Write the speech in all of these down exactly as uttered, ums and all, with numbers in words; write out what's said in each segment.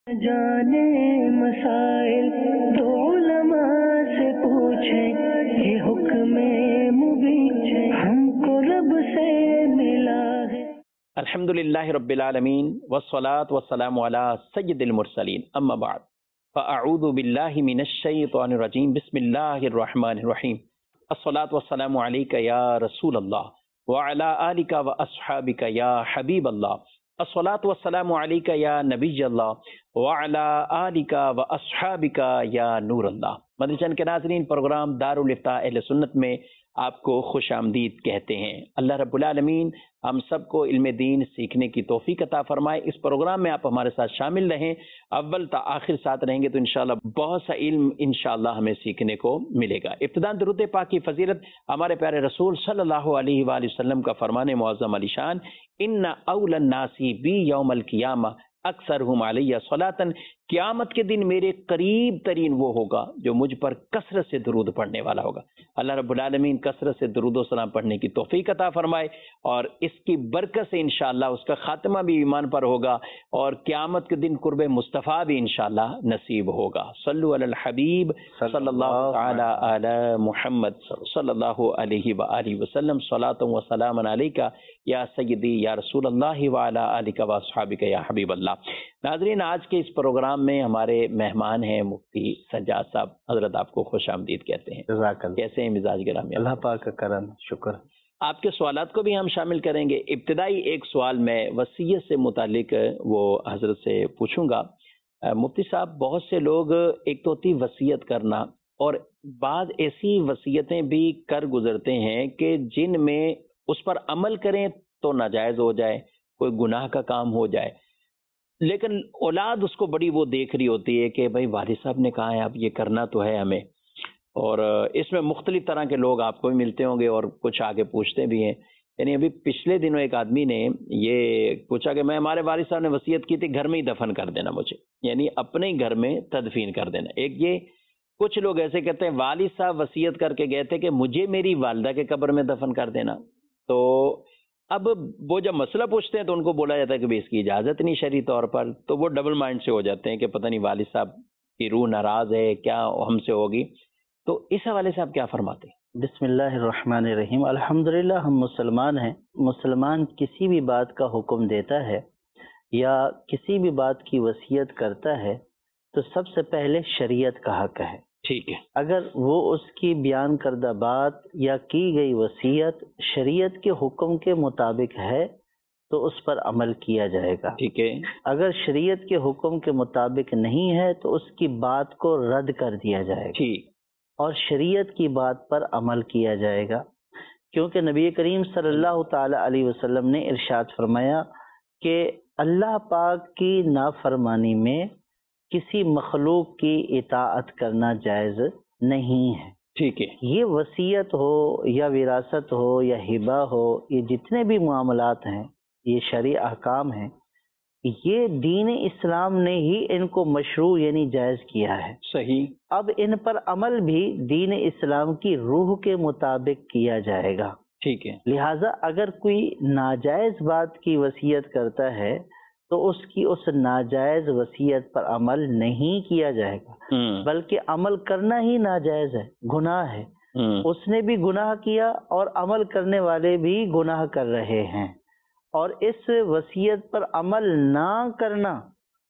جانے مسائل تو علماء سے پوچھیں، یہ حکم مبین ہم کو رب سے ملا ہے۔ الحمدللہ رب العالمین والصلاة والسلام علی سید المرسلین، اما بعد فاعوذ باللہ من الشیطان الرجیم، بسم اللہ الرحمن الرحیم، الصلاة والسلام علیک یا رسول اللہ وعلی آلک واصحابک یا حبیب اللہ، الصلاة والسلام علیک یا نبی اللہ وعلی آلک واصحابک یا نور اللہ۔ مدنی چینل کے ناظرین، پروگرام دارالافتاء اہل سنت میں آپ کو خوش آمدید کہتے ہیں۔ اللہ رب العالمین ہم سب کو علم دین سیکھنے کی توفیق عطا فرمائے۔ اس پروگرام میں آپ ہمارے ساتھ شامل رہیں، اول تا آخر ساتھ رہیں گے تو انشاءاللہ بہت سا علم انشاءاللہ ہمیں سیکھنے کو ملے گا۔ ابتداءً درود پاک کی فضیلت ہمارے پیارے رسول صلی اللہ علیہ وآلہ وسلم کا فرمان معظم علی شان، ان اول الناس بی یوم القیامہ اکثرہم علیہ صلاۃ، قیامت کے دن میرے قریب ترین وہ ہوگا جو مجھ پر کثرت سے درود پڑھنے والا ہوگا۔ اللہ رب العالمین کثرت سے درود و سلام پڑھنے کی توفیق عطا فرمائے، اور اس کی برکت سے انشاءاللہ اس کا خاتمہ بھی ایمان پر ہوگا، اور قیامت کے دن قرب مصطفیٰ بھی انشاءاللہ نصیب ہوگا۔ صلو علی الحبیب صلی اللہ تعالی علی محمد صلی اللہ علیہ وآلہ وسلم، صلاۃ و سلام علیک یا سیدی یا رسول اللہ وعلی آلک واصحابک یا حبیب اللہ۔ ناظرین، آج کے اس پروگرام میں ہمارے مہمان ہیں مفتی سجاد صاحب۔ حضرت آپ کو خوش آمدید کہتے ہیں۔ کیسے ہیں مزاج گرامی؟ اللہ پاک کا کرم، شکر۔ آپ کے سوالات کو بھی ہم شامل کریں گے۔ ابتدائی ایک سوال میں وصیت سے متعلق وہ حضرت سے پوچھوں گا۔ مفتی صاحب، بہت سے لوگ، ایک تو ہوتی وصیت کرنا، اور بعض ایسی وصیتیں بھی کر گزرتے ہیں کہ جن میں اس پر عمل کریں تو ناجائز ہو جائے، کوئی گناہ کا کام ہو جائے، لیکن اولاد اس کو بڑی وہ دیکھ رہی ہوتی ہے کہ بھائی والد صاحب نے کہا ہے اب یہ کرنا تو ہے ہمیں۔ اور اس میں مختلف طرح کے لوگ آپ کو بھی ملتے ہوں گے اور کچھ آگے پوچھتے بھی ہیں۔ یعنی ابھی پچھلے دنوں ایک آدمی نے یہ پوچھا کہ میں ہمارے والد صاحب نے وصیت کی تھی گھر میں ہی دفن کر دینا مجھے، یعنی اپنے ہی گھر میں تدفین کر دینا۔ ایک یہ کچھ لوگ ایسے کہتے ہیں والد صاحب وصیت کر کے گئے تھے کہ مجھے میری والدہ کے قبر میں دفن کر دینا۔ تو اب وہ جب مسئلہ پوچھتے ہیں تو ان کو بولا جاتا ہے کہ بھی اس کی اجازت نہیں شرعی طور پر، تو وہ ڈبل مائنڈ سے ہو جاتے ہیں کہ پتہ نہیں والد صاحب کی روح ناراض ہے کیا ہم سے ہوگی۔ تو اس حوالے سے آپ کیا فرماتے ہیں؟ بسم اللہ الرحمن الرحیم۔ الحمدللہ ہم مسلمان ہیں۔ مسلمان کسی بھی بات کا حکم دیتا ہے یا کسی بھی بات کی وصیت کرتا ہے تو سب سے پہلے شریعت کا حق ہے۔ ٹھیک ہے۔ اگر وہ اس کی بیان کردہ بات یا کی گئی وصیت شریعت کے حکم کے مطابق ہے تو اس پر عمل کیا جائے گا۔ ٹھیک ہے۔ اگر شریعت کے حکم کے مطابق نہیں ہے تو اس کی بات کو رد کر دیا جائے گا، ٹھیک، اور شریعت کی بات پر عمل کیا جائے گا، کیونکہ نبی کریم صلی اللہ تعالی علیہ وسلم نے ارشاد فرمایا کہ اللہ پاک کی نافرمانی میں کسی مخلوق کی اطاعت کرنا جائز نہیں ہے۔ ٹھیک ہے۔ یہ وصیت ہو یا وراثت ہو یا ہبہ ہو، یہ جتنے بھی معاملات ہیں، یہ شرعی احکام ہیں، یہ دین اسلام نے ہی ان کو مشروع یعنی جائز کیا ہے۔ صحیح۔ اب ان پر عمل بھی دین اسلام کی روح کے مطابق کیا جائے گا۔ ٹھیک ہے۔ لہٰذا اگر کوئی ناجائز بات کی وصیت کرتا ہے تو اس کی اس ناجائز وصیت پر عمل نہیں کیا جائے گا، بلکہ عمل کرنا ہی ناجائز ہے، گناہ ہے۔ اس نے بھی گناہ کیا اور عمل کرنے والے بھی گناہ کر رہے ہیں، اور اس وصیت پر عمل نہ کرنا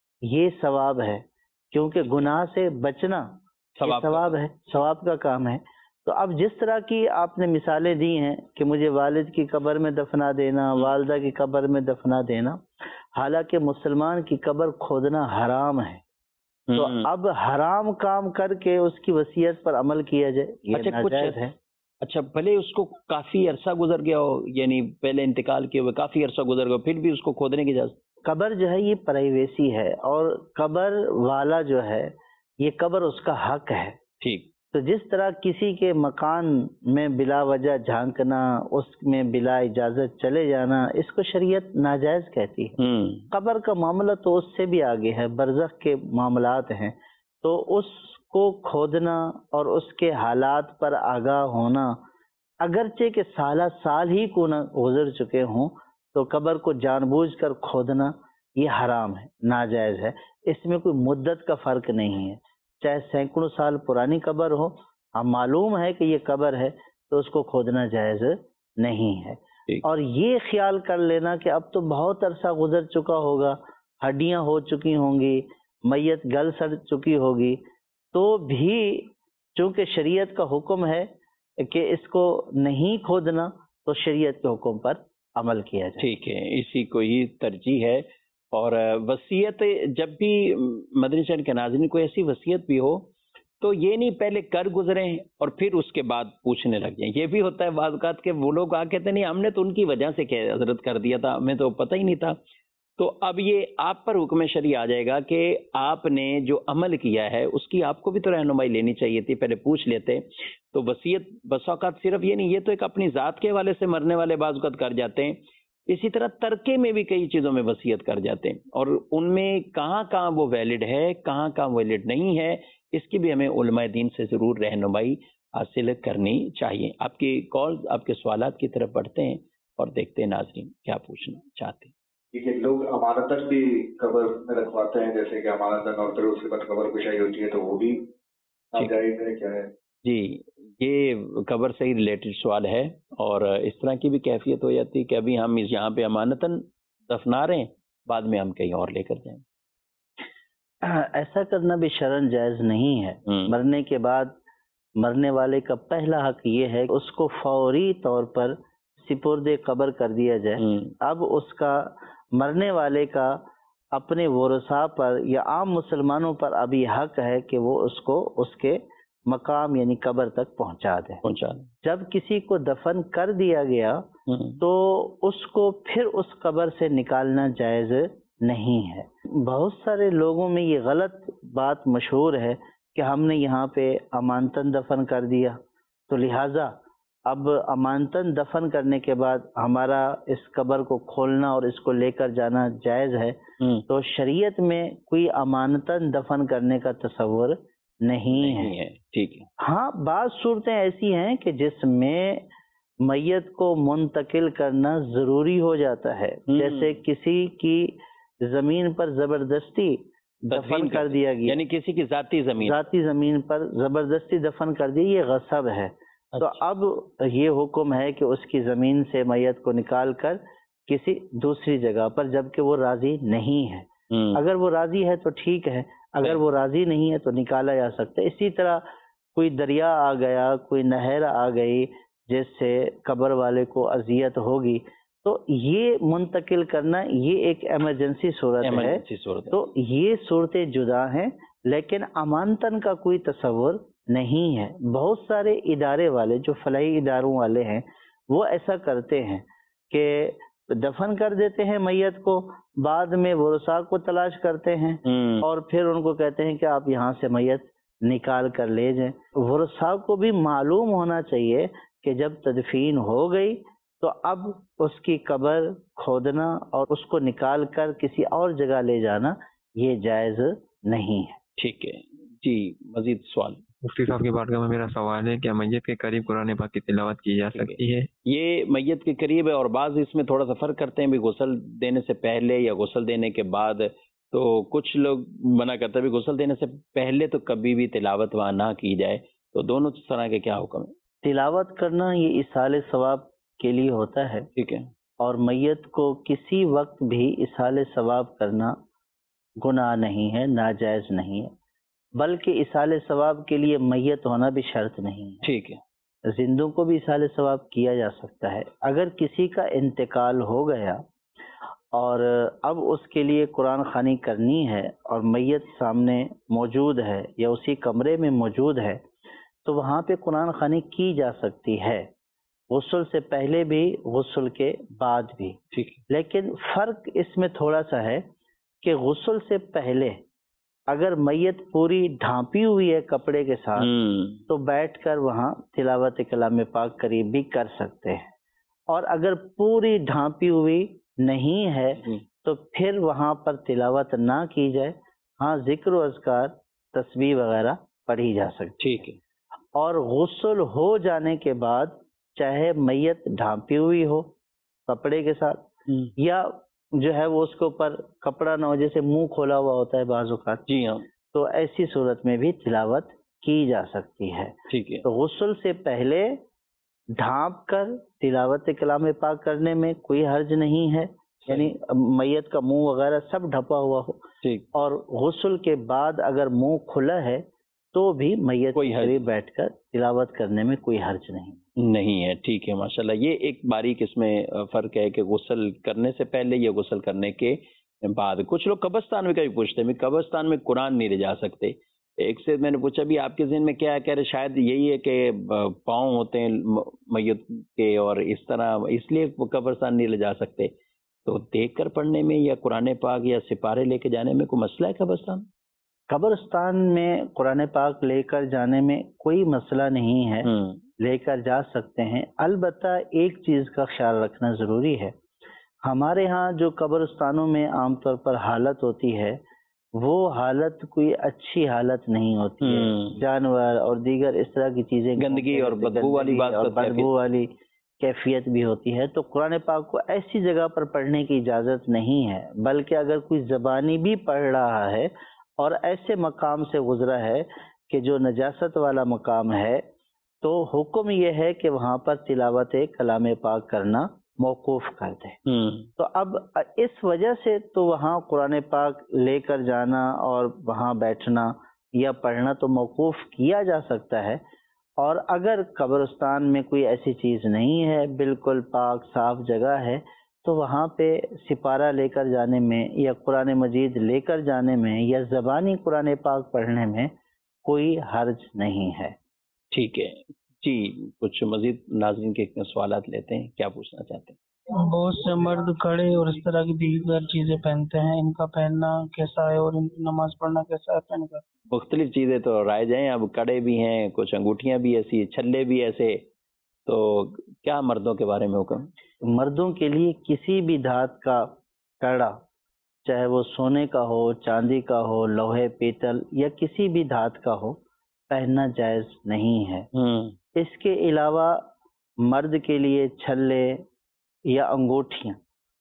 یہ ثواب ہے، کیونکہ گناہ سے بچنا یہ ثواب ہے، ثواب کا کام ہے۔ تو اب جس طرح کی آپ نے مثالیں دی ہیں کہ مجھے والد کی قبر میں دفنا دینا، والدہ کی قبر میں دفنا دینا، حالانکہ مسلمان کی قبر کھودنا حرام ہے، تو اب حرام کام کر کے اس کی وصیت پر عمل کیا جائے، یہ ناجائز ہے۔ اچھا، بھلے اس کو کافی عرصہ گزر گیا ہو، یعنی پہلے انتقال کیے ہوئے کافی عرصہ گزر گیا، پھر بھی اس کو کھودنے کی اجازت؟ قبر جو ہے یہ پرائیویسی ہے، اور قبر والا جو ہے یہ قبر اس کا حق ہے۔ ٹھیک۔ تو جس طرح کسی کے مکان میں بلا وجہ جھانکنا، اس میں بلا اجازت چلے جانا، اس کو شریعت ناجائز کہتی ہے۔ قبر کا معاملہ تو اس سے بھی آگے ہے، برزخ کے معاملات ہیں، تو اس کو کھودنا اور اس کے حالات پر آگاہ ہونا، اگرچہ کہ سالہ سال ہی کو نہ گزر چکے ہوں، تو قبر کو جان بوجھ کر کھودنا یہ حرام ہے، ناجائز ہے. اس میں کوئی مدت کا فرق نہیں ہے، چاہے سینکڑوں سال پرانی قبر ہو، ہم معلوم ہے کہ یہ قبر ہے تو اس کو کھودنا جائز نہیں ہے. اور یہ خیال کر لینا کہ اب تو بہت عرصہ گزر چکا ہوگا، ہڈیاں ہو چکی ہوں گی، میت گل سڑ چکی ہوگی، تو بھی چونکہ شریعت کا حکم ہے کہ اس کو نہیں کھودنا، تو شریعت کے حکم پر عمل کیا جائے. ٹھیک ہے، اسی کو ہی ترجیح ہے. اور وصیت جب بھی مدنی چینل کے ناظرین کوئی ایسی وصیت بھی ہو تو یہ نہیں پہلے کر گزریں اور پھر اس کے بعد پوچھنے لگ جائیں. یہ بھی ہوتا ہے بعض اوقات کہ وہ لوگ آ کہتے ہیں نہیں ہم نے تو ان کی وجہ سے کہ حضرت کر دیا تھا، ہمیں تو پتہ ہی نہیں تھا. تو اب یہ آپ پر حکم شرعی آ جائے گا کہ آپ نے جو عمل کیا ہے اس کی آپ کو بھی تو رہنمائی لینی چاہیے تھی، پہلے پوچھ لیتے. تو وصیت بس اوقات صرف یہ نہیں، یہ تو ایک اپنی ذات کے حوالے سے مرنے والے بعض اوقات کر جاتے ہیں. اسی طرح ترکے میں بھی کئی چیزوں میں وصیت کر جاتے ہیں، اور ان میں کہاں کہاں وہ ویلڈ ہے، کہاں کہاں ویلڈ نہیں ہے، اس کی بھی ہمیں علماء دین سے ضرور رہنمائی حاصل کرنی چاہیے. آپ کی کالز، آپ کے سوالات کی طرف بڑھتے ہیں اور دیکھتے ہیں ناظرین کیا پوچھنا چاہتے ہیں. ٹھیک ہے، لوگ امانتن بھی قبر میں رکھواتے ہیں، جیسے کہ امانتن اور پھر اس کے بعد قبر کشائی ہوتی ہے، تو وہ بھی ناجائز ہے کیا ہے؟ جی، یہ قبر سے ہی ریلیٹڈ سوال ہے، اور اس طرح کی بھی کیفیت ہو جاتی ہے کہ ابھی ہم اس یہاں پہ امانتاً دفنا رہے ہیں، بعد میں ہم کہیں اور لے کر جائیں. ایسا کرنا بھی شرعاً جائز نہیں ہے. مرنے کے بعد مرنے والے کا پہلا حق یہ ہے کہ اس کو فوری طور پر سپرد قبر کر دیا جائے. اب اس کا مرنے والے کا اپنے ورثاء پر یا عام مسلمانوں پر ابھی حق ہے کہ وہ اس کو اس کے مقام یعنی قبر تک پہنچا دے. پہنچا جب کسی کو دفن کر دیا گیا تو اس کو پھر اس قبر سے نکالنا جائز نہیں ہے. بہت سارے لوگوں میں یہ غلط بات مشہور ہے کہ ہم نے یہاں پہ امانتاً دفن کر دیا، تو لہٰذا اب امانتاً دفن کرنے کے بعد ہمارا اس قبر کو کھولنا اور اس کو لے کر جانا جائز ہے. تو شریعت میں کوئی امانتاً دفن کرنے کا تصور نہیں ہے. ٹھیک ہے. ہاں، بعض صورتیں ایسی ہیں کہ جس میں میت کو منتقل کرنا ضروری ہو جاتا ہے، جیسے کسی کی زمین پر زبردستی دفن کر دیا گیا، یعنی کسی کی ذاتی زمین ذاتی زمین پر زبردستی دفن کر دی، یہ غصب ہے. تو اب یہ حکم ہے کہ اس کی زمین سے میت کو نکال کر کسی دوسری جگہ پر، جبکہ وہ راضی نہیں ہے. اگر وہ راضی ہے تو ٹھیک ہے، اگر وہ راضی نہیں ہے تو نکالا جا سکتا ہے. اسی طرح کوئی دریا آ گیا، کوئی نہر آ گئی جس سے قبر والے کو اذیت ہوگی، تو یہ منتقل کرنا یہ ایک ایمرجنسی صورت ہے. تو یہ صورتیں جدا ہیں، لیکن امانتن کا کوئی تصور نہیں ہے. بہت سارے ادارے والے جو فلاحی اداروں والے ہیں وہ ایسا کرتے ہیں کہ دفن کر دیتے ہیں میت کو، بعد میں ورثاء کو تلاش کرتے ہیں اور پھر ان کو کہتے ہیں کہ آپ یہاں سے میت نکال کر لے جائیں. ورثاء کو بھی معلوم ہونا چاہیے کہ جب تدفین ہو گئی تو اب اس کی قبر کھودنا اور اس کو نکال کر کسی اور جگہ لے جانا یہ جائز نہیں ہے. ٹھیک ہے جی، مزید سوال. مفتی صاحب کی بارگاہ میں میرا سوال ہے، کیا میت کے قریب قرآن پاک کی تلاوت کی جا سکتی ہے؟ یہ میت کے قریب ہے، اور بعض اس میں تھوڑا سا فرق کرتے ہیں بھی غسل دینے سے پہلے یا غسل دینے کے بعد. تو کچھ لوگ منع کرتے ہیں بھی غسل دینے سے پہلے تو کبھی بھی تلاوت وہاں نہ کی جائے. تو دونوں طرح کے کیا حکم ہے؟ تلاوت کرنا یہ ایصال ثواب کے لیے ہوتا ہے. ٹھیک ہے. اور میت کو کسی وقت بھی ایصال ثواب کرنا گناہ نہیں ہے، ناجائز نہیں ہے، بلکہ ایصال ثواب کے لیے میت ہونا بھی شرط نہیں ہے. ٹھیک ہے. زندوں کو بھی ایصال ثواب کیا جا سکتا ہے. اگر کسی کا انتقال ہو گیا اور اب اس کے لیے قرآن خوانی کرنی ہے اور میت سامنے موجود ہے یا اسی کمرے میں موجود ہے تو وہاں پہ قرآن خوانی کی جا سکتی ہے، غسل سے پہلے بھی غسل کے بعد بھی. ٹھیک. لیکن فرق اس میں تھوڑا سا ہے کہ غسل سے پہلے اگر میت پوری ڈھانپی ہوئی ہے کپڑے کے ساتھ تو بیٹھ کر وہاں تلاوت کلام پاک قریب بھی کر سکتے ہیں، اور اگر پوری ڈھانپی ہوئی نہیں ہے تو پھر وہاں پر تلاوت نہ کی جائے. ہاں، ذکر و اذکار تسبیح وغیرہ پڑھی جا سکتی. ٹھیک ہے. اور غسل ہو جانے کے بعد چاہے میت ڈھانپی ہوئی ہو کپڑے کے ساتھ یا جو ہے وہ اس کے اوپر کپڑا نہ ہو، جیسے منہ کھولا ہوا ہوتا ہے بعض اوقات، جی ہاں تو ایسی صورت میں بھی تلاوت کی جا سکتی ہے۔ ٹھیک ہے، تو غسل سے پہلے ڈھانپ کر تلاوت کلام پاک کرنے میں کوئی حرج نہیں ہے، یعنی میت کا منہ وغیرہ سب ڈھپا ہوا ہو، ٹھیک، اور غسل کے بعد اگر منہ کھلا ہے تو بھی میت کوئی کے حرج قریب بیٹھ کر تلاوت کرنے میں کوئی حرج نہیں۔ نہیں ہے۔ ٹھیک ہے، ماشاءاللہ۔ یہ ایک باریک اس میں فرق ہے کہ غسل کرنے سے پہلے یا غسل کرنے کے بعد۔ کچھ لوگ قبرستان میں کبھی پوچھتے ہیں قبرستان میں قرآن نہیں لے جا سکتے۔ ایک سے میں نے پوچھا بھی آپ کے ذہن میں کیا ہے، کہہ رہے شاید یہی ہے کہ پاؤں ہوتے ہیں میت کے اور اس طرح اس لیے وہ قبرستان نہیں لے جا سکتے۔ تو دیکھ کر پڑھنے میں یا قرآن پاک یا سپارے لے کے جانے میں کوئی مسئلہ ہے قبرستان؟ قبرستان میں قرآن پاک لے کر جانے میں کوئی مسئلہ نہیں ہے، لے کر جا سکتے ہیں۔ البتہ ایک چیز کا خیال رکھنا ضروری ہے، ہمارے ہاں جو قبرستانوں میں عام طور پر حالت ہوتی ہے وہ حالت کوئی اچھی حالت نہیں ہوتی ہے، جانور اور دیگر اس طرح کی چیزیں، گندگی اور بدبو والی بات اور بدبو والی کیفیت بھی ہوتی ہے۔ تو قرآن پاک کو ایسی جگہ پر پڑھنے کی اجازت نہیں ہے، بلکہ اگر کوئی زبانی بھی پڑھ رہا ہے اور ایسے مقام سے گزرا ہے کہ جو نجاست والا مقام ہے تو حکم یہ ہے کہ وہاں پر تلاوت کلام پاک کرنا موقوف کر دے۔ تو اب اس وجہ سے تو وہاں قرآن پاک لے کر جانا اور وہاں بیٹھنا یا پڑھنا تو موقوف کیا جا سکتا ہے، اور اگر قبرستان میں کوئی ایسی چیز نہیں ہے، بالکل پاک صاف جگہ ہے، تو وہاں پہ سپارہ لے کر جانے میں یا قرآن مجید لے کر جانے میں یا زبانی قرآن پاک پڑھنے میں کوئی حرج نہیں ہے۔ ٹھیک ہے جی، کچھ مزید ناظرین کے سوالات لیتے ہیں، کیا پوچھنا چاہتے ہیں؟ بہت سے مرد کڑے اور اس طرح کی دیگر چیزیں پہنتے ہیں، ان کا پہننا کیسا ہے اور ان کی نماز پڑھنا کیسا ہے پہن کر؟ مختلف چیزیں تو رائج ہیں، اب کڑے بھی ہیں، کچھ انگوٹھیاں بھی ایسی، چھلے بھی ایسے، تو کیا مردوں کے بارے میں حکم؟ مردوں کے لیے کسی بھی دھات کا کڑا، چاہے وہ سونے کا ہو، چاندی کا ہو، لوہے پیتل یا کسی بھی دھات کا ہو، پہننا جائز نہیں ہے۔ اس کے علاوہ مرد کے لیے چھلے یا انگوٹھیاں،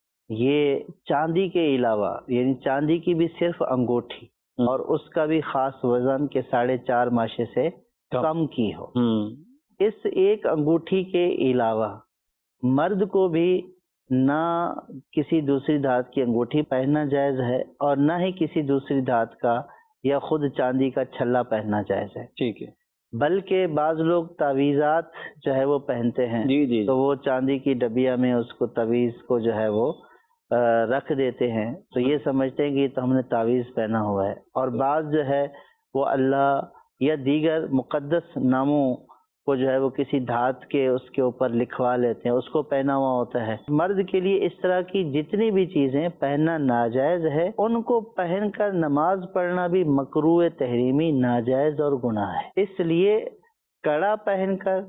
یہ چاندی کے علاوہ، یعنی چاندی کی بھی صرف انگوٹھی اور اس کا بھی خاص وزن کے ساڑھے چار ماشے سے کم کی ہو، اس ایک انگوٹھی کے علاوہ مرد کو بھی نہ کسی دوسری دھات کی انگوٹھی پہننا جائز ہے اور نہ ہی کسی دوسری دھات کا یا خود چاندی کا چھلا پہننا جائز ہے۔ ٹھیک ہے، بلکہ بعض لوگ تعویذات جو ہے وہ پہنتے ہیں، جی جی، تو وہ چاندی کی ڈبیا میں اس کو تعویذ کو جو ہے وہ رکھ دیتے ہیں، تو یہ سمجھتے ہیں کہ تو ہم نے تعویذ پہنا ہوا ہے، اور بعض جو ہے وہ اللہ یا دیگر مقدس ناموں کو جو ہے وہ کسی دھات کے اس کے اوپر لکھوا لیتے ہیں، اس کو پہنا ہوا ہوتا ہے۔ مرد کے لیے اس طرح کی جتنی بھی چیزیں پہننا ناجائز ہے، ان کو پہن کر نماز پڑھنا بھی مکروہ تحریمی ناجائز اور گناہ ہے۔ اس لیے کڑا پہن کر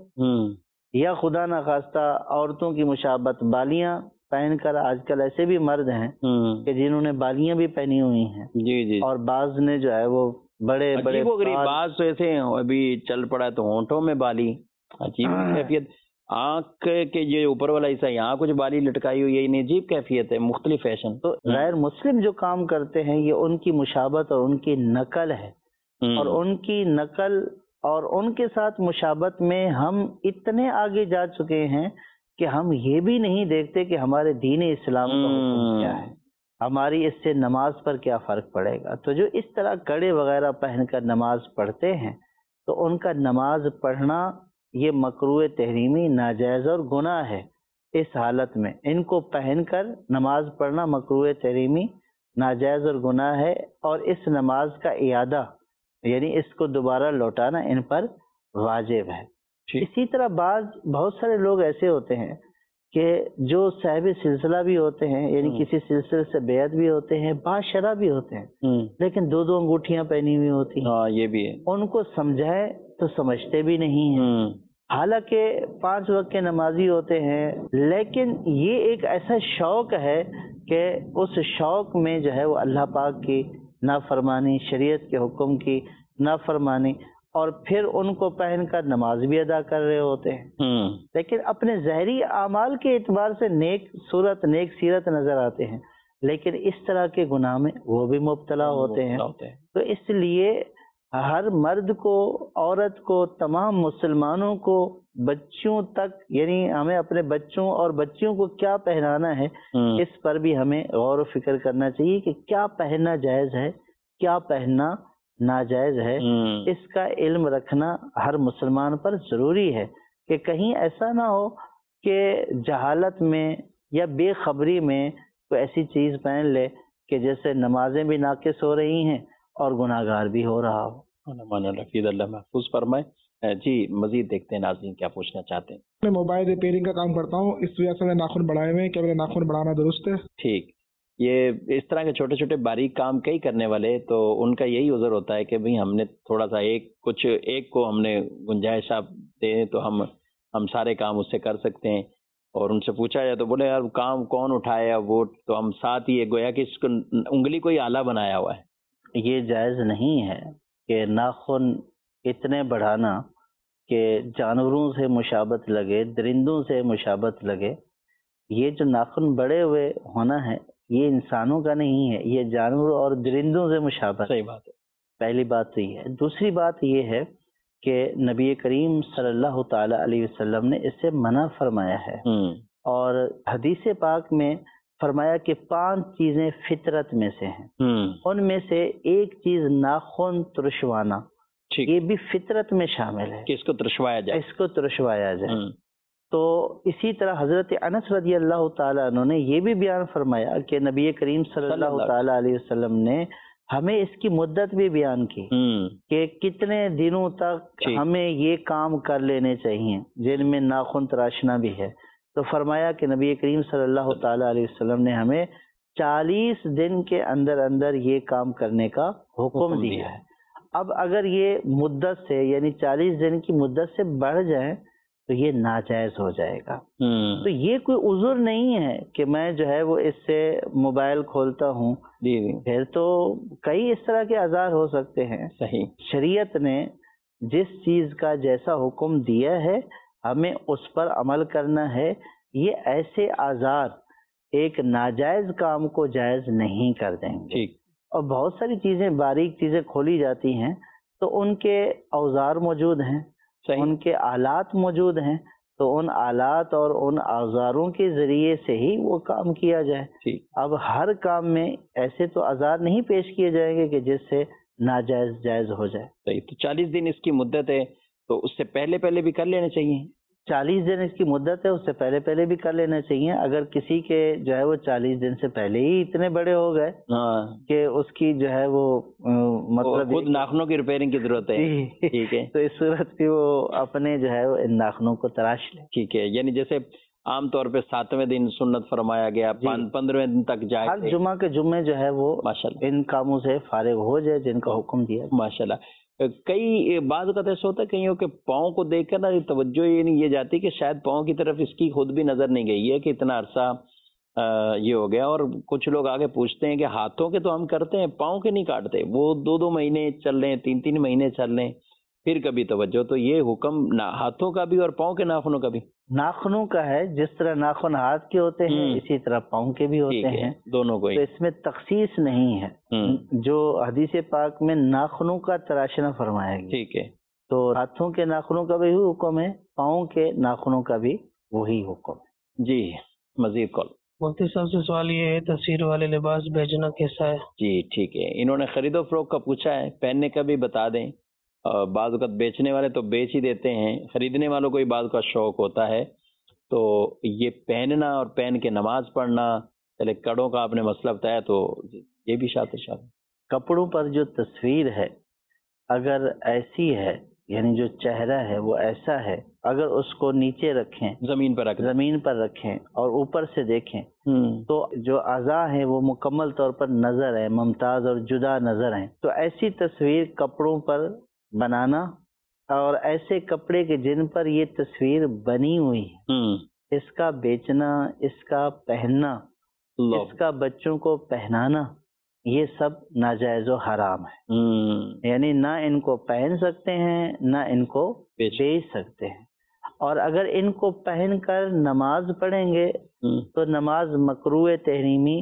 یا خدا نخواستہ عورتوں کی مشابہت بالیاں پہن کر، آج کل ایسے بھی مرد ہیں کہ جنہوں نے بالیاں بھی پہنی ہوئی ہیں، جی جی، اور بعض نے جو ہے وہ بڑے بڑے بعض تو ایسے ہیں ابھی چل پڑا تو ہونٹوں میں بالی، عجیب کیفیت، آنکھ کے یہ اوپر والا حصہ یہاں کچھ بالی لٹکائی ہوئی ہے، یہ عجیب کیفیت ہے، مختلف فیشن۔ تو غیر مسلم جو کام کرتے ہیں یہ ان کی مشابہت اور ان کی نقل ہے، اور ان کی نقل اور ان کے ساتھ مشابہت میں ہم اتنے آگے جا چکے ہیں کہ ہم یہ بھی نہیں دیکھتے کہ ہمارے دین اسلام کا حکم کیا ہے، ہماری اس سے نماز پر کیا فرق پڑے گا۔ تو جو اس طرح کڑے وغیرہ پہن کر نماز پڑھتے ہیں تو ان کا نماز پڑھنا یہ مکروہ تحریمی ناجائز اور گناہ ہے۔ اس حالت میں ان کو پہن کر نماز پڑھنا مکروہ تحریمی ناجائز اور گناہ ہے، اور اس نماز کا اعادہ یعنی اس کو دوبارہ لوٹانا ان پر واجب ہے۔ اسی طرح بعض بہت سارے لوگ ایسے ہوتے ہیں کہ جو صاحب سلسلہ بھی ہوتے ہیں، یعنی کسی سلسلے سے بیعت بھی ہوتے ہیں، باشرہ بھی ہوتے ہیں، لیکن دو دو انگوٹھیاں پہنی ہوئی ہوتی ہیں۔ ہاں یہ بھی ہے، ان کو سمجھائے تو سمجھتے بھی نہیں ہیں، حالانکہ پانچ وقت کے نمازی ہوتے ہیں، لیکن یہ ایک ایسا شوق ہے کہ اس شوق میں جو ہے وہ اللہ پاک کی نافرمانی، شریعت کے حکم کی نافرمانی، اور پھر ان کو پہن کر نماز بھی ادا کر رہے ہوتے ہیں، لیکن اپنے ظاہری اعمال کے اعتبار سے نیک صورت، نیک سیرت نظر آتے ہیں، لیکن اس طرح کے گناہ میں وہ بھی مبتلا ہوتے ہیں. تو اس لیے ہر مرد کو، عورت کو، تمام مسلمانوں کو، بچوں تک، یعنی ہمیں اپنے بچوں اور بچیوں کو کیا پہنانا ہے اس پر بھی ہمیں غور و فکر کرنا چاہیے کہ کیا پہننا جائز ہے، کیا پہننا ناجائز ہے. اس کا علم رکھنا ہر مسلمان پر ضروری ہے کہ کہیں ایسا نہ ہو کہ جہالت میں یا بے خبری میں کوئی ایسی چیز پہن لے کہ جیسے نمازیں بھی ناقص ہو رہی ہیں اور گناہ گار بھی ہو رہا ہو. رفیع اللہ محفوظ فرمائے. جی مزید دیکھتے ہیں ناظرین کیا پوچھنا چاہتے ہیں. میں موبائل ریپیئرنگ کا کام کرتا ہوں، اس وجہ سے میں ناخن بڑھائے ہوئے ہیں، کیا میرے ناخن بڑھانا درست ہے؟ ٹھیک. یہ اس طرح کے چھوٹے چھوٹے باریک کام کئی کرنے والے تو ان کا یہی عذر ہوتا ہے کہ بھئی ہم نے تھوڑا سا ایک کچھ ایک کو ہم نے گنجائش آپ دیں تو ہم ہم سارے کام اس سے کر سکتے ہیں، اور ان سے پوچھا جائے تو بولے یار کام کون اٹھایا وہ، تو ہم ساتھ ہی گویا کہ اس کو انگلی کو ہی آلہ بنایا ہوا ہے. یہ جائز نہیں ہے کہ ناخن اتنے بڑھانا کہ جانوروں سے مشابت لگے، درندوں سے مشابت لگے. یہ جو ناخن بڑے ہوئے ہونا ہے یہ انسانوں کا نہیں ہے، یہ جانوروں اور درندوں سے مشابت. صحیح بات ہے. پہلی بات تو یہ ہے. دوسری بات یہ ہے کہ نبی کریم صلی اللہ تعالی علیہ وسلم نے اس سے منع فرمایا ہے، اور حدیث پاک میں فرمایا کہ پانچ چیزیں فطرت میں سے ہیں. ان میں سے ایک چیز ناخن ترشوانا، یہ بھی فطرت میں شامل ہے کہ اس کو ترشوایا جائے، اس کو ترشوایا جائے. تو اسی طرح حضرت انس رضی اللہ تعالیٰ عنہ نے یہ بھی بیان فرمایا کہ نبی کریم صلی اللہ تعالیٰ علیہ وسلم نے ہمیں اس کی مدت بھی بیان کی کہ کتنے دنوں تک ہمیں یہ کام کر لینے چاہیے جن میں ناخن تراشنا بھی ہے. تو فرمایا کہ نبی کریم صلی اللہ تعالیٰ علیہ وسلم نے ہمیں چالیس دن کے اندر اندر یہ کام کرنے کا حکم دیا ہے. اب اگر یہ مدت سے یعنی چالیس دن کی مدت سے بڑھ جائیں تو یہ ناجائز ہو جائے گا. تو یہ کوئی عذر نہیں ہے کہ میں جو ہے وہ اس سے موبائل کھولتا ہوں، پھر تو کئی اس طرح کے آزار ہو سکتے ہیں. صحیح. شریعت نے جس چیز کا جیسا حکم دیا ہے ہمیں اس پر عمل کرنا ہے. یہ ایسے آزار ایک ناجائز کام کو جائز نہیں کر دیں گے. اور بہت ساری چیزیں باریک چیزیں کھولی جاتی ہیں تو ان کے اوزار موجود ہیں، ان کے آلات موجود ہیں، تو ان آلات اور ان اوزاروں کے ذریعے سے ہی وہ کام کیا جائے. اب ہر کام میں ایسے تو آزار نہیں پیش کیے جائیں گے کہ جس سے ناجائز جائز ہو جائے. صحیح. تو چالیس دن اس کی مدت ہے تو اس سے پہلے پہلے بھی کر لینے چاہیے. چالیس دن اس کی مدت ہے، اس سے پہلے پہلے بھی کر لینا چاہیے. اگر کسی کے جو ہے وہ چالیس دن سے پہلے ہی اتنے بڑے ہو گئے کہ اس کی جو ہے وہ مطلب خود ناخنوں کی ریپیئرنگ کی ضرورت ہے، ٹھیک ہے، تو اس صورت پہ وہ اپنے جو ہے وہ ان ناخنوں کو تراش لے. ٹھیک ہے. یعنی جیسے عام طور پہ ساتویں دن سنت فرمایا گیا، پندرہویں دن تک جائے، ہر جمعہ کے جمعے جو ہے وہ ماشاءاللہ ان کاموں سے فارغ ہو جائے جن کا حکم دیا. ماشاءاللہ. کئی بعض اوقات ایسا ہوتا ہے کہیں کہ پاؤں کو دیکھ کر نا توجہ یہ نہیں یہ جاتی کہ شاید پاؤں کی طرف اس کی خود بھی نظر نہیں گئی ہے کہ اتنا عرصہ یہ ہو گیا. اور کچھ لوگ آگے پوچھتے ہیں کہ ہاتھوں کے تو ہم کرتے ہیں، پاؤں کے نہیں کاٹتے. وہ دو دو مہینے چل رہے ہیں، تین تین مہینے چل رہے ہیں، پھر کبھی توجہ. تو یہ حکم ہاتھوں کا بھی اور پاؤں کے ناخنوں کا بھی؟ ناخنوں کا ہے. جس طرح ناخن ہاتھ کے ہوتے ہیں اسی طرح پاؤں کے بھی ہوتے ہیں، دونوں کو. تو اس میں تخصیص نہیں ہے. جو حدیث پاک میں ناخنوں کا تراشنا فرمایا گیا، ٹھیک ہے، تو ہاتھوں کے ناخنوں کا بھی حکم ہے، پاؤں کے ناخنوں کا بھی وہی حکم ہے. جی مزید کال. مفتی صاحب سے سوال یہ ہے تصویر والے لباس بیچنا کیسا ہے؟ جی ٹھیک ہے. انہوں نے خرید و فروخت کا پوچھا ہے، پہننے کا بھی بتا دیں. بعض اوقات بیچنے والے تو بیچ ہی دیتے ہیں، خریدنے والوں کو ہی بعض کا شوق ہوتا ہے. تو یہ پہننا اور پہن کے نماز پڑھنا، چلے کڑوں کا آپ نے مسئلہ بتایا تو یہ بھی شاطر شاطر. کپڑوں پر جو تصویر ہے اگر ایسی ہے، یعنی جو چہرہ ہے وہ ایسا ہے، اگر اس کو نیچے رکھیں، زمین پر رکھیں زمین پر رکھیں اور اوپر سے دیکھیں تو جو اعضاء ہیں وہ مکمل طور پر نظر ہے، ممتاز اور جدا نظر ہیں. تو ایسی تصویر کپڑوں پر بنانا اور ایسے کپڑے کے جن پر یہ تصویر بنی ہوئی ہے اس کا بیچنا، اس کا پہننا، اس کا بچوں کو پہنانا، یہ سب ناجائز و حرام ہے. یعنی نہ ان کو پہن سکتے ہیں نہ ان کو بیچ سکتے ہیں. اور اگر ان کو پہن کر نماز پڑھیں گے تو نماز مکروہ تحریمی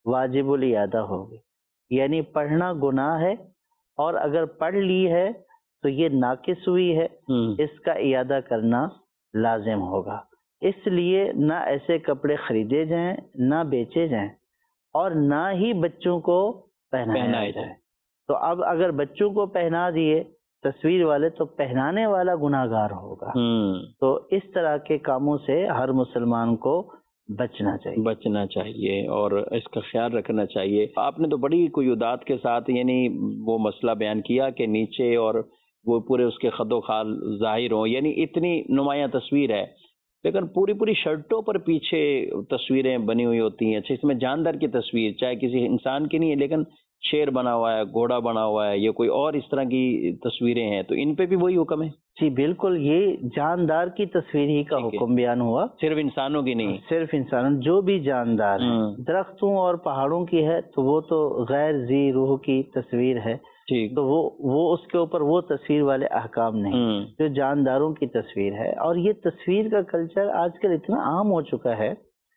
واجب الاعادہ ہوگی، یعنی پڑھنا گناہ ہے اور اگر پڑھ لی ہے تو یہ ناقص ہوئی ہے، اس کا اعادہ کرنا لازم ہوگا۔ اس لیے نہ ایسے کپڑے خریدے جائیں، نہ بیچے جائیں، اور نہ ہی بچوں کو پہنایا جائے۔ تو اب اگر بچوں کو پہنا دیے تصویر والے تو پہنانے والا گناہ گار ہوگا۔ تو اس طرح کے کاموں سے ہر مسلمان کو بچنا چاہیے بچنا چاہیے اور اس کا خیال رکھنا چاہیے۔ آپ نے تو بڑی قیودات کے ساتھ یعنی وہ مسئلہ بیان کیا کہ نیچے اور وہ پورے اس کے خد و خال ظاہر ہوں، یعنی اتنی نمایاں تصویر ہے، لیکن پوری پوری شرٹوں پر پیچھے تصویریں بنی ہوئی ہوتی ہیں۔ اچھا، اس میں جاندار کی تصویر چاہے کسی انسان کی نہیں ہے لیکن شیر بنا ہوا ہے، گھوڑا بنا ہوا ہے، یا کوئی اور اس طرح کی تصویریں ہیں، تو ان پہ بھی وہی حکم ہے؟ جی بالکل، یہ جاندار کی تصویر ہی کا حکم بیان ہوا، صرف انسانوں کی نہیں، صرف انسانوں، جو بھی جاندار ہیں، درختوں اور پہاڑوں کی ہے تو وہ تو غیر ذی روح کی تصویر ہے، تو وہ وہ اس کے اوپر وہ تصویر والے احکام نہیں، جو جانداروں کی تصویر ہے۔ اور یہ تصویر کا کلچر آج کل اتنا عام ہو چکا ہے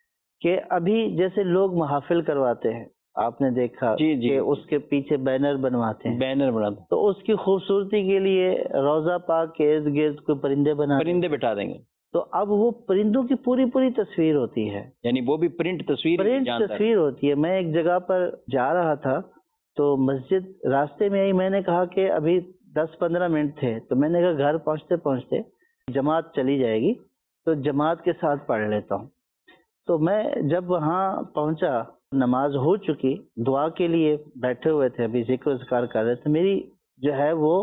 کہ ابھی جیسے لوگ محافل کرواتے ہیں، آپ نے دیکھا جی جی کہ اس کے پیچھے بینر بنواتے ہیں، بینر بناتے ہیں، تو اس کی خوبصورتی کے لیے روضہ پاک کے ارد گرد کوئی پرندے بنا پرندے بٹھا دیں گے، تو اب وہ پرندوں کی پوری پوری تصویر ہوتی ہے، یعنی وہ بھی پرنٹ تصویر پرنٹ تصویر ہوتی ہے۔ میں ایک جگہ پر جا رہا تھا تو مسجد راستے میں آئی، میں نے کہا کہ ابھی دس پندرہ منٹ تھے، تو میں نے کہا گھر پہنچتے پہنچتے جماعت چلی جائے گی تو جماعت کے ساتھ پڑھ لیتا ہوں۔ تو میں جب وہاں پہنچا، نماز ہو چکی، دعا کے لیے بیٹھے ہوئے تھے، ابھی ذکر و اذکار کر رہے تھے، میری جو ہے وہ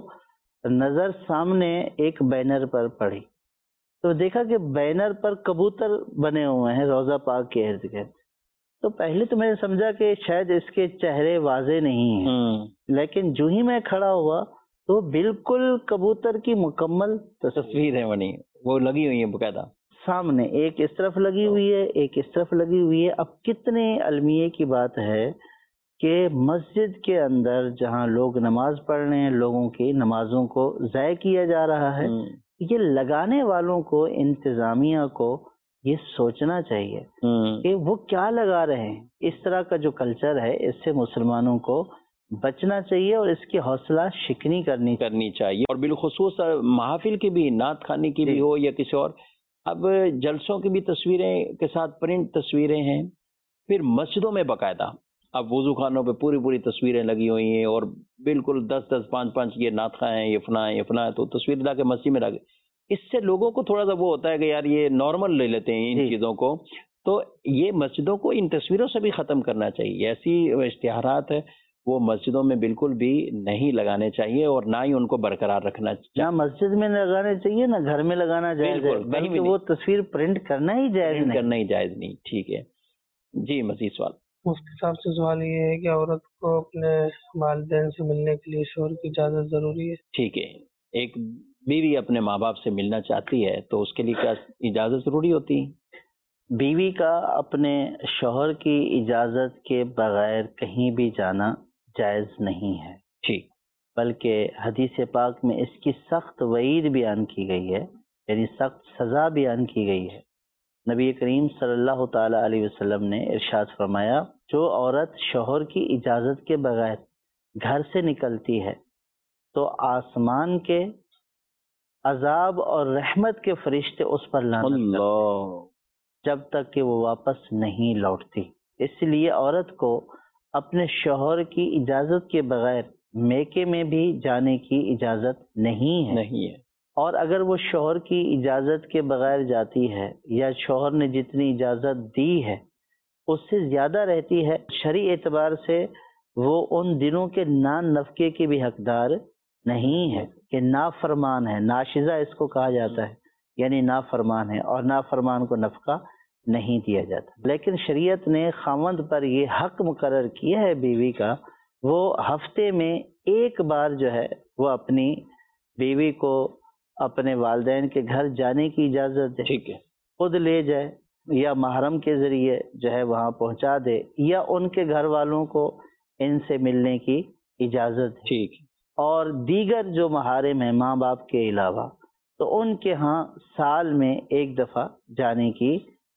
نظر سامنے ایک بینر پر پڑی، تو دیکھا کہ بینر پر کبوتر بنے ہوئے ہیں روضہ پاک کے ارد گرد۔ تو پہلے تو میں نے سمجھا کہ شاید اس کے چہرے واضح نہیں ہیں، لیکن جو ہی میں کھڑا ہوا تو بالکل کبوتر کی مکمل تصویر ہے بنی، وہ لگی ہوئی ہے باقاعدہ سامنے، ایک اس طرف لگی ہوئی ہے، ایک اس طرف لگی ہوئی ہے۔ اب کتنے المیے کی بات ہے کہ مسجد کے اندر جہاں لوگ نماز پڑھ رہے ہیں، لوگوں کی نمازوں کو ضائع کیا جا رہا ہے۔ یہ لگانے والوں کو، انتظامیہ کو یہ سوچنا چاہیے کہ وہ کیا لگا رہے ہیں۔ اس طرح کا جو کلچر ہے اس سے مسلمانوں کو بچنا چاہیے اور اس کی حوصلہ شکنی کرنی کرنی چاہیے، اور بالخصوص محافل کی بھی، نعت خوانی کی بھی ہو یا کسی اور۔ اب جلسوں کی بھی تصویریں کے ساتھ پرنٹ تصویریں ہیں، پھر مسجدوں میں باقاعدہ اب وضو خانوں پہ پوری پوری تصویریں لگی ہوئی ہیں، اور بالکل دس دس پانچ پانچ یہ نعت خواں ہیں، یہ فلاں ہے یہ فلاں ہے، تو تصویر لا کے مسجد میں لا کے، اس سے لوگوں کو تھوڑا سا وہ ہوتا ہے کہ یار یہ نارمل لے لیتے ہیں ان چیزوں کو۔ تو یہ مسجدوں کو ان تصویروں سے بھی ختم کرنا چاہیے، ایسی اشتہارات ہے وہ مسجدوں میں بالکل بھی نہیں لگانے چاہیے، اور نہ ہی ان کو برقرار رکھنا چاہیے، نہ مسجد میں لگانے چاہیے نہ گھر میں لگانا جائز ہے، بلکہ وہ تصویر پرنٹ کرنا ہی جائز نہیں، کرنا ہی جائز نہیں۔ ٹھیک ہے جی، مزید سوال؟ مفتی صاحب سے سوال یہ ہے کہ عورت کو اپنے والدین سے ملنے کے لیے شوہر کی اجازت ضروری ہے؟ ٹھیک ہے، ایک بیوی اپنے ماں باپ سے ملنا چاہتی ہے تو اس کے لیے کیا اجازت ضروری ہوتی ہے؟ بیوی کا اپنے شوہر کی اجازت کے بغیر کہیں بھی جانا جائز نہیں ہے، ٹھیک، بلکہ حدیث پاک میں اس کی سخت وعید بیان کی گئی ہے، یعنی سخت سزا بیان کی گئی ہے۔ نبی کریم صلی اللہ تعالی علیہ وسلم نے ارشاد فرمایا، جو عورت شوہر کی اجازت کے بغیر گھر سے نکلتی ہے تو آسمان کے عذاب اور رحمت کے فرشتے اس پر لعنت کرتے ہیں جب تک کہ وہ واپس نہیں لوٹتی۔ اس لیے عورت کو اپنے شوہر کی اجازت کے بغیر میکے میں بھی جانے کی اجازت نہیں ہے نہیں ہے، اور اگر وہ شوہر کی اجازت کے بغیر جاتی ہے یا شوہر نے جتنی اجازت دی ہے اس سے زیادہ رہتی ہے، شرعی اعتبار سے وہ ان دنوں کے نان نفقے کی بھی حقدار نہیں ہے، کہ نافرمان ہے، ناشزہ اس کو کہا جاتا ہے، یعنی نافرمان ہے، اور نافرمان کو نفقہ نہیں دیا جاتا۔ لیکن شریعت نے خاوند پر یہ حق مقرر کیا ہے بیوی کا، وہ ہفتے میں ایک بار جو ہے وہ اپنی بیوی کو اپنے والدین کے گھر جانے کی اجازت دے، ٹھیک ہے، خود لے جائے یا محرم کے ذریعے جو ہے وہاں پہنچا دے، یا ان کے گھر والوں کو ان سے ملنے کی اجازت دے، ٹھیک، اور دیگر جو محارم ہیں ماں باپ کے علاوہ تو ان کے ہاں سال میں ایک دفعہ جانے کی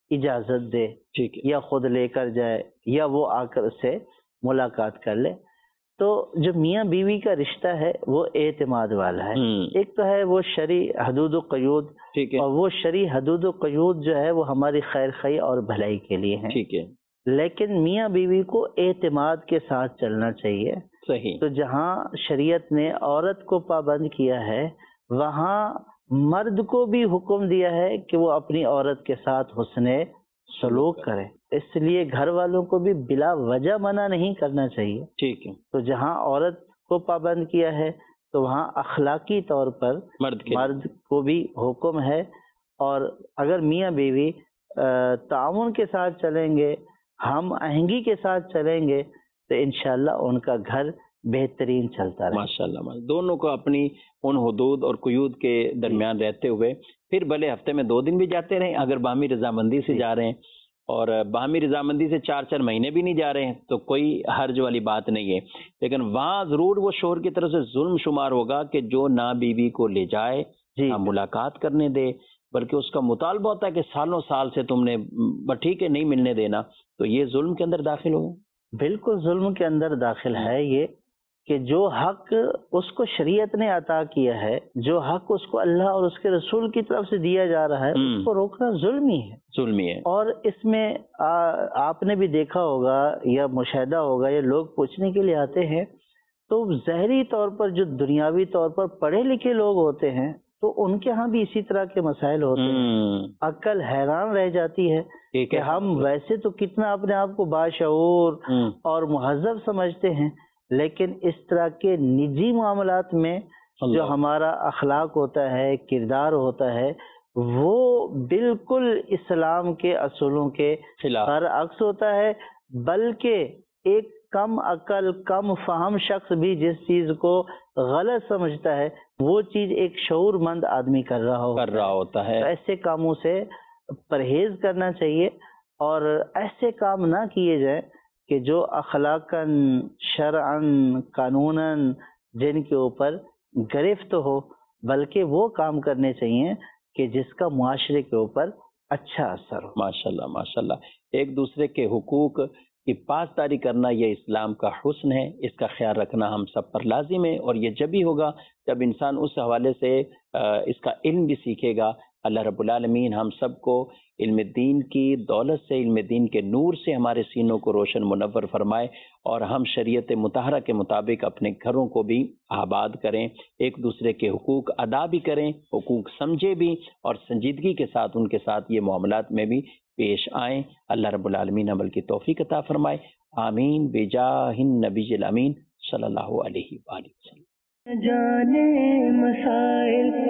اجازت دے ٹھیک ہے، یا خود لے کر جائے یا وہ آ کر اس سے ملاقات کر لے. تو جو میاں بیوی کا رشتہ ہے وہ اعتماد والا ہے. ہم، ایک تو ہے وہ شرعی حدود و قیود، ٹھیک ہے، اور وہ شرعی حدود و قیود جو ہے وہ ہماری خیر خواہی اور بھلائی کے لیے ہیں. ٹھیک ہے، لیکن میاں بیوی کو اعتماد کے ساتھ چلنا چاہیے. صحیح، تو جہاں شریعت نے عورت کو پابند کیا ہے وہاں مرد کو بھی حکم دیا ہے کہ وہ اپنی عورت کے ساتھ حسن سلوک کرے. اس لیے گھر والوں کو بھی بلا وجہ منع نہیں کرنا چاہیے. ٹھیک ہے، تو جہاں عورت کو پابند کیا ہے تو وہاں اخلاقی طور پر مرد کے مرد کو بھی حکم ہے. اور اگر میاں بیوی آ، تعاون کے ساتھ چلیں گے، ہم آہنگی کے ساتھ چلیں گے تو انشاءاللہ ان کا گھر بہترین چلتا رہے. ماشاء اللہ ماشاء اللہ. دونوں کو اپنی ان حدود اور قیود کے درمیان رہتے ہوئے پھر بھلے ہفتے میں دو دن بھی جاتے رہیں، اگر باہمی رضامندی سے جا رہے ہیں اور باہمی رضامندی سے چار چار مہینے بھی نہیں جا رہے ہیں تو کوئی حرج والی بات نہیں ہے. لیکن وہاں ضرور وہ شوہر کی طرف سے ظلم شمار ہوگا کہ جو نہ بیوی کو لے جائے، جی نہ ملاقات کرنے دے، بلکہ اس کا مطالبہ ہوتا ہے کہ سالوں سال سے تم نے بس ٹھیک ہے نہیں ملنے دینا، تو یہ ظلم کے اندر داخل ہو. بالکل ظلم کے اندر داخل ہے یہ کہ جو حق اس کو شریعت نے عطا کیا ہے، جو حق اس کو اللہ اور اس کے رسول کی طرف سے دیا جا رہا ہے، ہم۔ اس کو روکنا ظلم ہی ہے. ظلمی ہے. اور اس میں آ- آپ نے بھی دیکھا ہوگا یا مشاہدہ ہوگا، یا لوگ پوچھنے کے لیے آتے ہیں تو ظاہری طور پر جو دنیاوی طور پر پڑھے لکھے لوگ ہوتے ہیں تو ان کے ہاں بھی اسی طرح کے مسائل ہوتے ہیں. ہم، عقل حیران رہ جاتی ہے ٹھیک کہ ہے، ہم ویسے تو کتنا اپنے آپ کو باشعور ہم، اور مہذب سمجھتے ہیں، لیکن اس طرح کے نجی معاملات میں جو اللہ. ہمارا اخلاق ہوتا ہے، کردار ہوتا ہے، وہ بالکل اسلام کے اصولوں کے خلاف. برعکس ہوتا ہے. بلکہ ایک کم عقل کم فہم شخص بھی جس چیز کو غلط سمجھتا ہے وہ چیز ایک شعور مند آدمی کر رہا ہوتا کر رہا ہوتا ہے. تو ایسے کاموں سے پرہیز کرنا چاہیے اور ایسے کام نہ کیے جائیں کہ جو اخلاقاً شرعاً قانوناً جن کے اوپر گرفت ہو، بلکہ وہ کام کرنے چاہیے کہ جس کا معاشرے کے اوپر اچھا اثر ہو. ماشاءاللہ ماشاءاللہ. ایک دوسرے کے حقوق کی پاسداری کرنا یہ اسلام کا حسن ہے، اس کا خیال رکھنا ہم سب پر لازم ہے، اور یہ جب ہی ہوگا جب انسان اس حوالے سے اس کا علم بھی سیکھے گا. اللہ رب العالمین ہم سب کو علم دین کی دولت سے، علم دین کے نور سے ہمارے سینوں کو روشن منور فرمائے، اور ہم شریعت مطہرہ کے مطابق اپنے گھروں کو بھی آباد کریں، ایک دوسرے کے حقوق ادا بھی کریں، حقوق سمجھے بھی، اور سنجیدگی کے ساتھ ان کے ساتھ یہ معاملات میں بھی پیش آئیں. اللہ رب العالمین عمل کی توفیق عطا فرمائے. آمین بجاہ النبی الامین صلی اللہ علیہ وآلہ وسلم. جانے مسائل